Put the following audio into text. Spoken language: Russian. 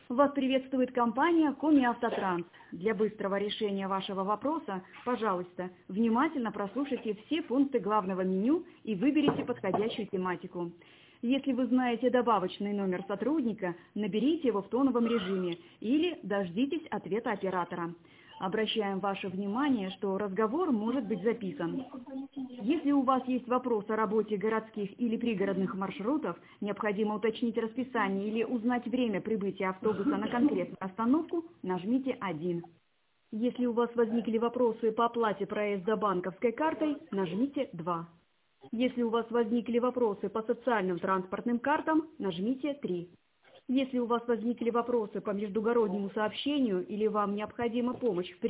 Вас приветствует компания Коми Автотранс. Для быстрого решения вашего вопроса, пожалуйста, внимательно прослушайте все пункты главного меню и выберите подходящую тематику. Если вы знаете добавочный номер сотрудника, наберите его в тоновом режиме или дождитесь ответа оператора. Обращаем ваше внимание, что разговор может быть записан. Если у вас есть вопрос о работе городских или пригородных маршрутов, необходимо уточнить расписание или узнать время прибытия автобуса на конкретную остановку, нажмите 1. Если у вас возникли вопросы по оплате проезда банковской картой, нажмите 2. Если у вас возникли вопросы по социальным транспортным картам, нажмите 3. Если у вас возникли вопросы по междугороднему сообщению или вам необходима помощь в